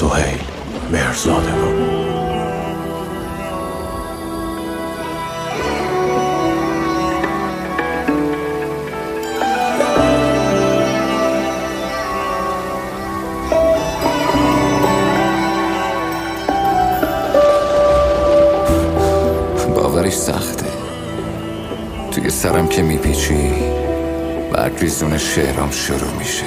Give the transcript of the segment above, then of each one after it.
سهیل مهرزادگان. باورش سخته، توی سرم که میپیچی بعد ریزون شعرام شروع میشه.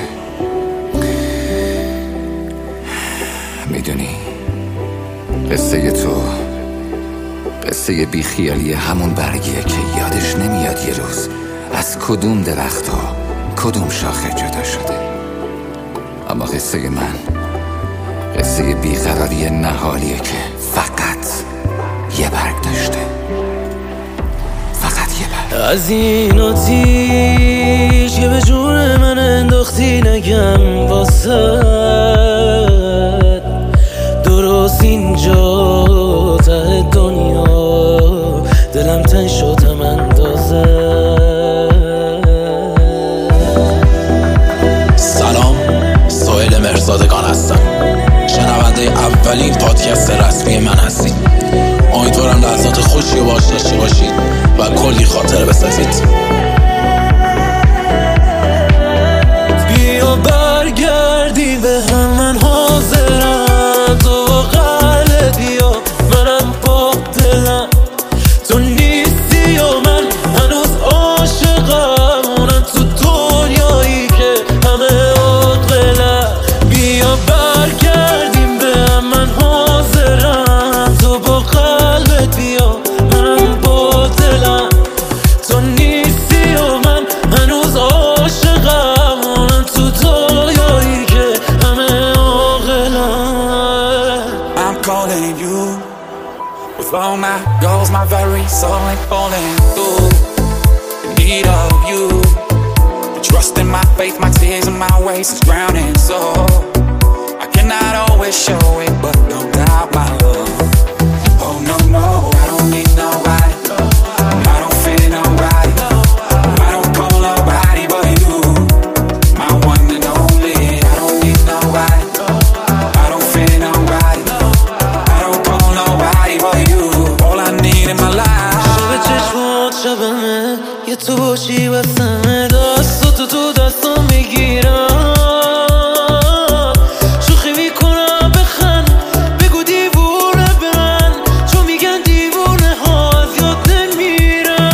میدونی قصه تو قصه بیخیالی همون برگیه که یادش نمیاد یه روز از کدوم درخت ها کدوم شاخه جدا شده. اما قصه من قصه بیقراری نهالیه که فقط یه برگ داشته، فقط یه برگ. از این آتیش که به جون من انداختی نگم واسه درست اینجا ته دنیا دلم تن شدم اندازه. سلام، سهیل مهرزادگان هستم. شنونده اولین پادکست رسمی من هستید. امیدوارم لحظات خوشی رو باهاش داشته باشید و کلی خاطره بسازید. بیا برگردی به هم، من حاضرم، تو قلب بیا، منم با دلم، تو نیستی و من هنوز عاشقم، اونم تو دنیایی که همه عاقلم. بیا برگردیم به هم، من حاضرم، تو با قلبت بیا، منم با دلم، تو نیستی و من هنوز عاشقم، اونم تو دنیایی که همه عاقلم. I'm calling you with all my goals, my very soul ain't falling through. In need of you, the trust in my faith, my tears and my ways is drowning. So I cannot always show it, but no doubt my love. Oh no, no, I don't need nobody. I don't feel nobody. I don't call nobody but you, my one and only. I don't need nobody. I don't feel nobody. I don't call nobody but you, all I need in my life. شب چشمات شبمه، یه تو باشی بسمه، دستاتو تو دستم میگیرم، شوخی میکنم بخند، بگو دیوونه به من، چون میگن دیوونه ها از یاد نمیرن.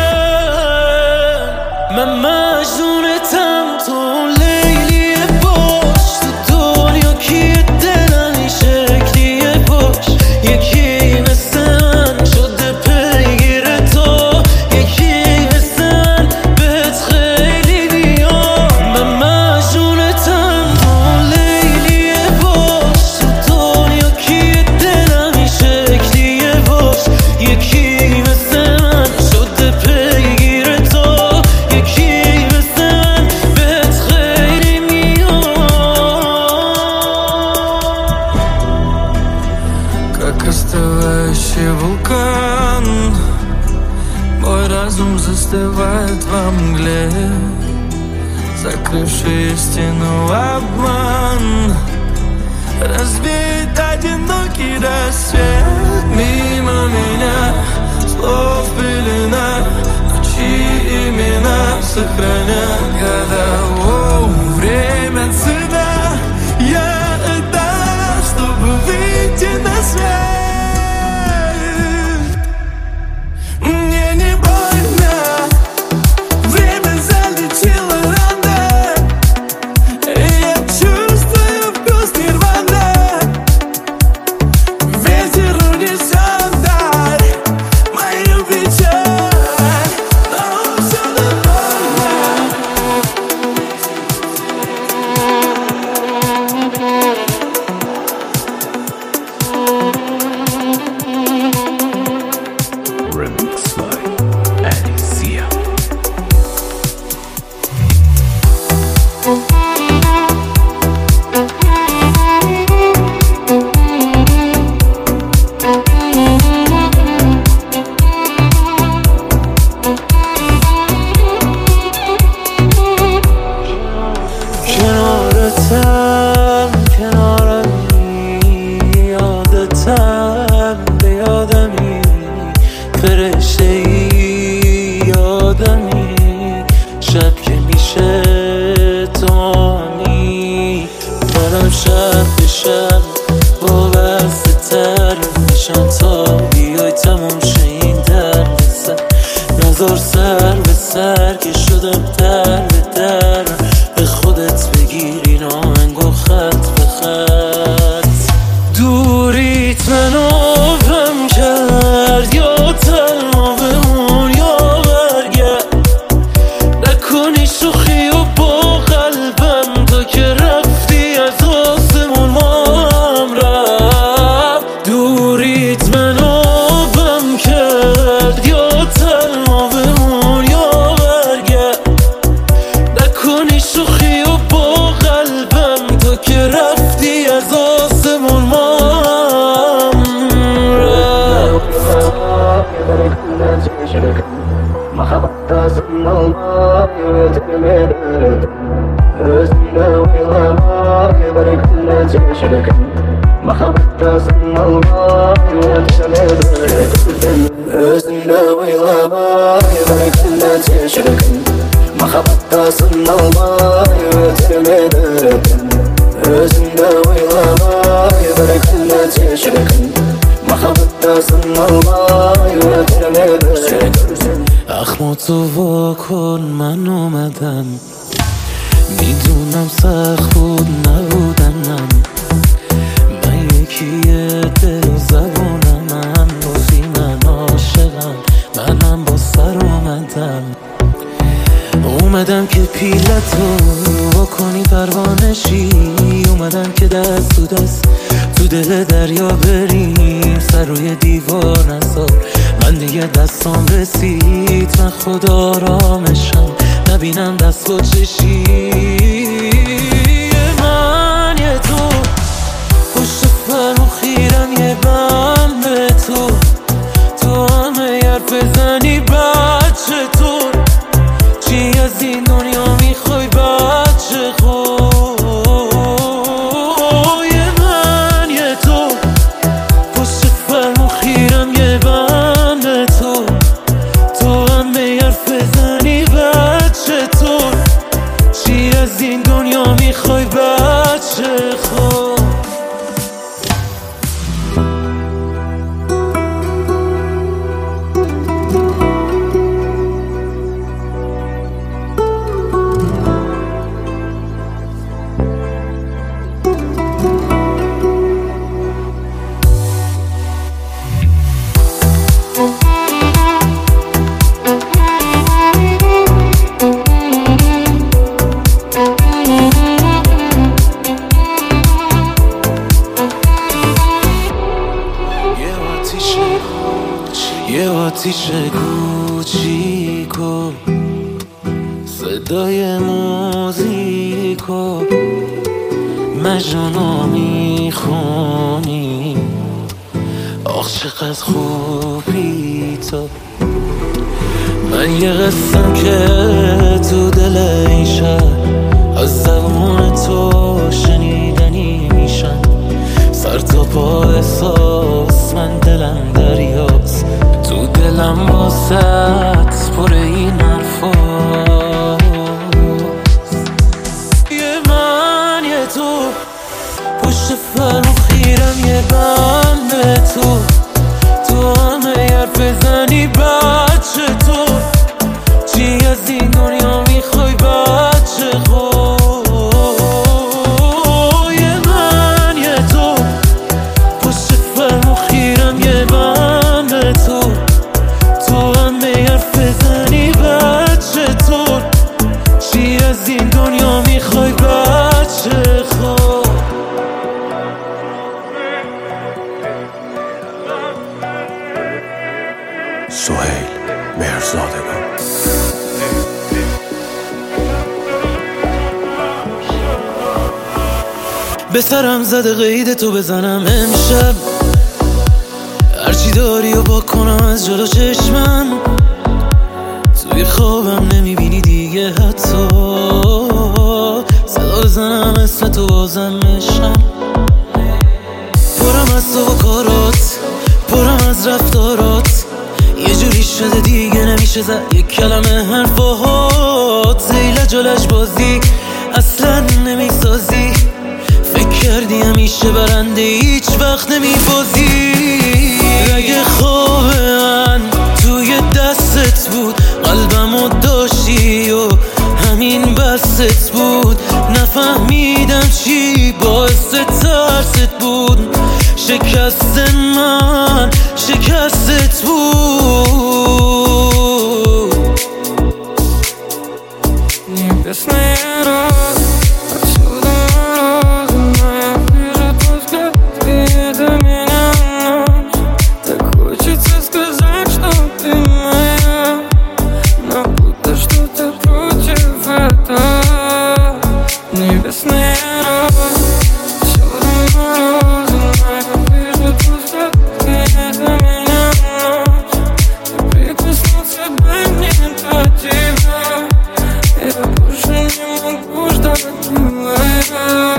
من مجنونتم، تو لیلیه باش، تو دنیا کیه دلم این شکلیه باش. یکی مثل من شده پیگیر تو، یکی مثل من بهت خیلی بیام. من مجنونتم، تو لیلیه باش، تو دنیا کیه دلم این شکلیه باش. یکی مثل من شده پیگیر تو، یکی مثل من بهت خیلی میام. Как остывающий вулкан, мой разум застывает во мгле, закрывший истину обман, разбит одинокий рассвет. Мимо меня слов пелена, но чьи имена сохранят года. Оу, время цена, я отдам, чтобы выйти на свет. Мне не больно, время залетело рано, и я чувствую вкус нирваны. Ветер унесет даль мою печаль, но все довольно. برم شب به شب وابسته تر میشم تا بیای تموم شه این درد سر. نذار سر به سر که شدم در به در، به خودت بگیر این آهنگ و خط به خط. دوریت منو غم کرد یا تنها بمون یا برگرد، نکنی شوخی و با قلبم تا که رفتی از آسمون ما هم رفت. دوریت منو غم کرد یا تنها بمون یا برگرد، نکنی شوخی و با قلبم تا که رفتی از آسمون ما هم رفت. اخماتو وا کن من اومدم، میدونم سخت بود نبودنم، من یکیه دل و زبونم، من بازی من عاشقم، منم با سر اومدم که پیلتو وا کنی پروانشی، اومدم که دست تو دست تو دل دریا بریم، سر روی دیوار نذار من دیگه دستام رسید، من خدا آرامشم نبینم دست با چشی. من یه تو پشت فرمون خیرم یه بند به تو همه حرف بزنی بچه تو چی از این دنیا میخوای بچه خوی. من یه تو پشت فرمون خیرم یه بند به تو همه حرف بزنی بچه تو چی از این دنیا میخوای بچه خوی. یه آتیش کوچیکو صدای موزیکو مجنونو میخونی، آخ چقدر خوبی تو. من یه قسم که تو دل این شهر از زبون تو شنیدنی میشن، سر تا پا احساس من دلم دریاست، تو دلم واسط پر این حرفاست. من یه تو پشت فرمون خیرم یه بند به تو همه حرف بزنی بچه تو چی از این دنیا میخوای بچه خوی. من یه تو پشت فرمون خیرم یه بند به تو همه حرف بزنی بچه تو چی از این دنیا میخوای بچه خوی. سهیل مهرزادگان. به سرم زده قید تو بزنم امشب، هرچی داری و با کنم از جلو چشمم، توی خوابم نمیبینی دیگه حتی، صدا بزنم اسم تو بازم مشم. پرم از تو و کارات، پرم از رفتارات، یه جوری شده دیگه نمیشه زد یک کلمه حرفات، زیل جلش بازی اصلا نمیسازی، فکر همیشه برنده هیچ وقت نمیبازی. اگه خواب من توی دستت بود قلبمو داشتی و همین بست بود، نفهمیدم چی باعث ترست بود. شکست من شکستت بود. Небесные розы отсюда морозы, моя ближе пускай, и это меня носит. Так хочется сказать, что ты моя, но будто что-то против этого. Небесные розы отсюда морозы, моя ближе пускай, и это меня носит. Прикоснуться бы мне до тебя, я больше не могу ждать, милая.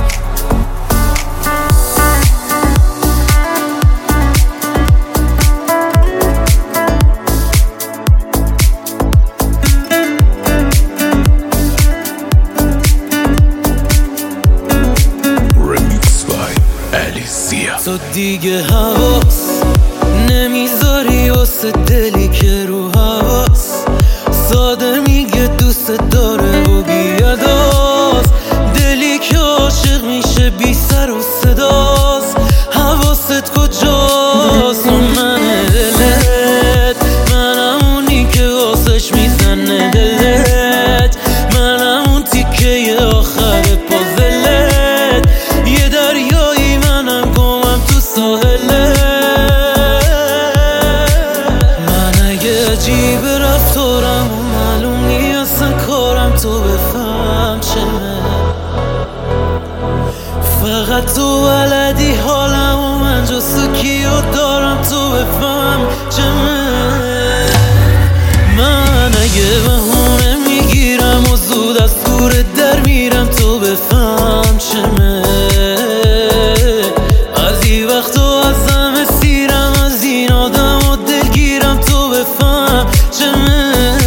Remix by Alicia. تو دیگه حواس نمیذاری واسه دلی که رو حواس ساده میگه دوست داره و بیاداز. دلی که عاشق میشه بی سر و صداست. حواست کجاست؟ اون منه دلت، منم اونی که واسش میزنه دلت، منم اون تیکه آخر پازلت. یه دریایی منم گمم تو ساحلت. من اگه عجیب رفتارم و معلوم نیستن کارم تو بفهم چمه. فقط تو بلدی حالم و من جستو کیو دارم تو بفهم چمه. من اگه بهونه میگیرم و زود از دور در میرم تو بفهم چمه. از این وقتا از همه سیرم، از این آدم و دلگیرم تو بفهم چمه.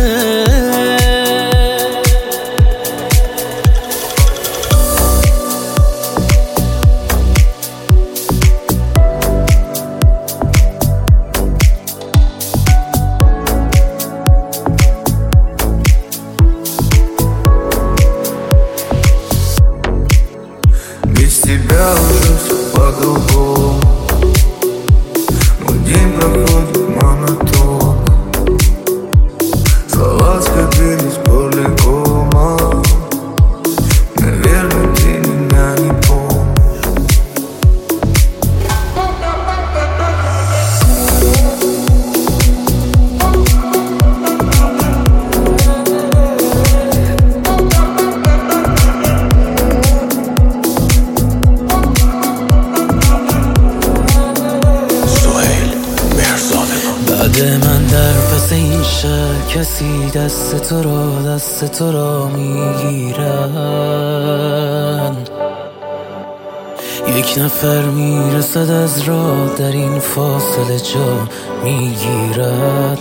Без тебя уже все по-другому. Мой день проходит монотонно. Слова скопились полигома. Наверное, ты меня не помнишь. سهیل مهرزادگان. بعد من در پس این شهر کسی دست تو را میگیرن. یک نفر میرسد از راه در این فاصله جا میگیرد.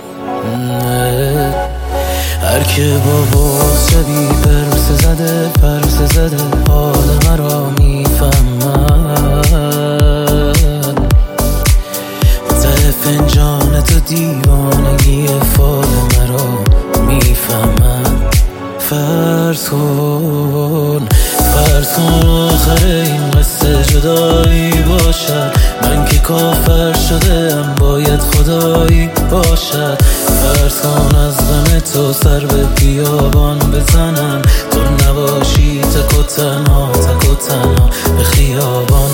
هر که با شبی پرس زده حال مرا میفهمد. ته فنجان تو دیوانگی فال مرا میفهمد. فرض کن آخر این قصه جدایی باشد. من که کافر شدم باید خدایی باشد. فرض کن از غم تو سر به بیابان بزنم. تو نباشی تک و تنها به خیابان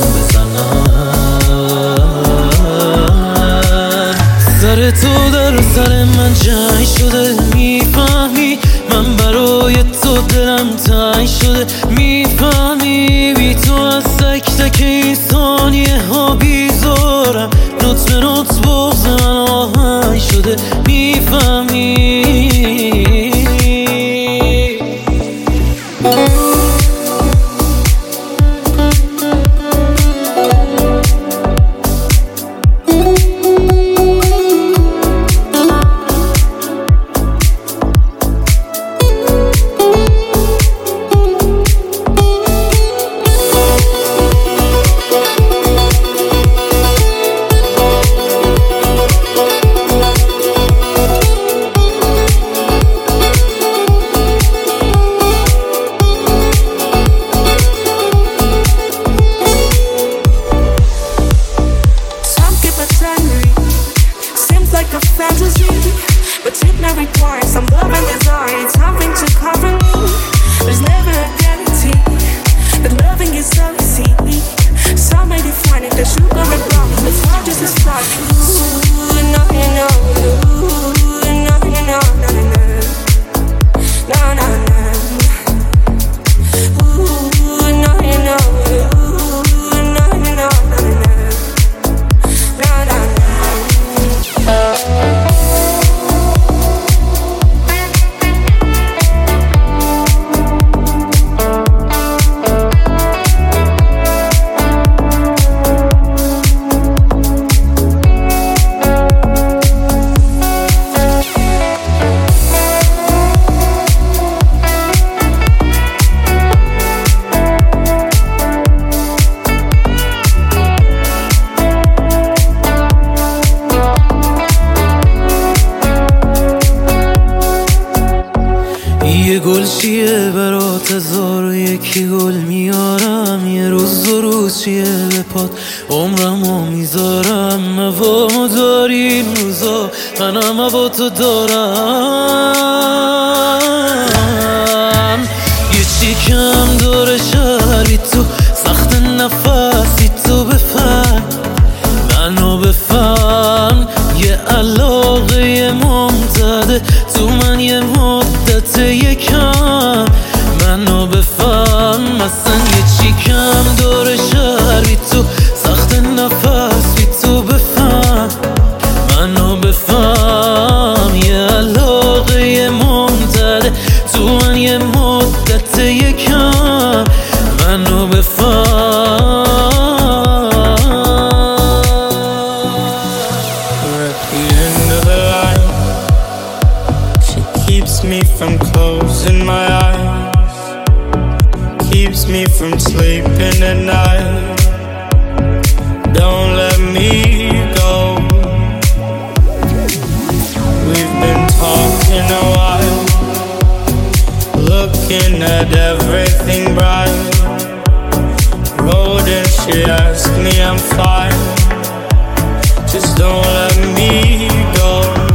بزنم. سر تو در سر من جنگ شده، میفهمی من برای تو دلم تنگ شده. میفهمی بی تو از تک تک این ثانیه ها بیزارم. نوت به نوت بغض من آهنگ شده. میفهمی 2 روز چیه به پات عمرمو میذارم هوا داری این روزا منم هوا تو دارم یه چی کم داره شهری تو سخت نفسی تو بفهم منو بفهم یه علاقه ممتده تو من یه مدت یکم منو بفهم مثلا یه چی کم داره شهری تو سخت نفسی تو بفهم منو بفهم یه علاقه ممتده تو من یه مدت یکم منو بفهم Keeps me from closing my eyes, keeps me from sleeping at night. Don't let me go. We've been talking a while, looking at everything bright. Road and she asked me I'm fine, just don't let me go.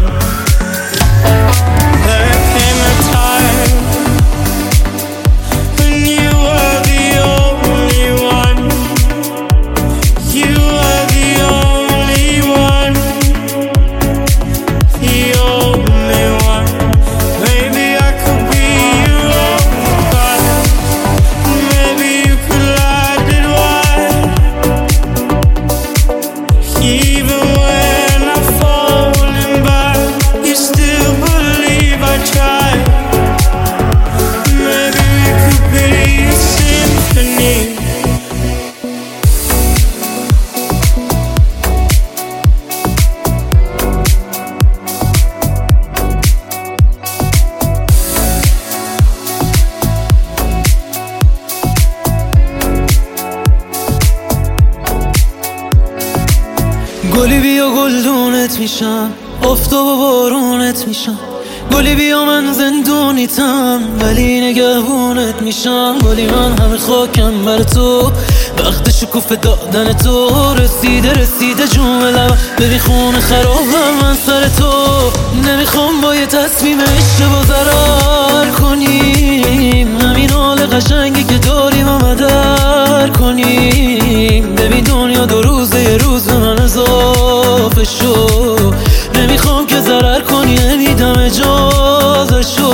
گلی بیا گلدونت میشم آفتاب و بارونت میشم گلی بیا من زندونیتم ولی نگهبونت میشم گلی من همه خاکم بر تو وقت شکوفه دادن تو رسیده جون لبم ببین خونه خرابم من سر تو نمیخوام با یه تصمیم اشتباه ضرر کنیم همین حال قشنگی که داریم آمدر کنیم ببین دنیا 2 روزه یه روز به من اضافه شو نمیخوام که ضرر کنی نمیدم اجازه شو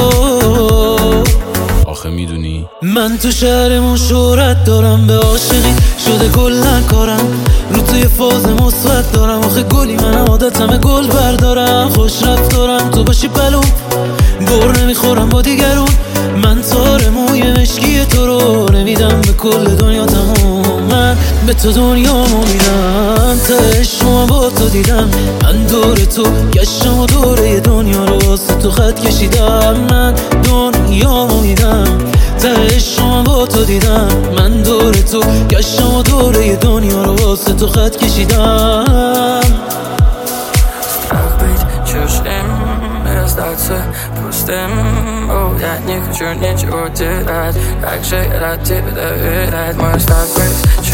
آخه میدونی من تو شهرمون شهرت دارم به عاشقی شده کلن کارم رو توی فاز مثبت دارم آخه گلی منم عادتمه گل بردارم خوش رفتارم تو باشی بلوم بر نمیخورم با دیگرون من تار موی مشکی تو رو نمیدم به کل دنیا تموم من به تو دنیامو میدم تهش رو با تو دیدم من دور تو گشتم و دوره دنیا رو واسه تو خط کشیدم من دنیامو میدم تهش رو با تو دیدم من دور تو گشتم و دوره دنیا رو واسه تو خط کشیدم Starten pusten och jag nickar kör ner och det är jag säger att det är det man startar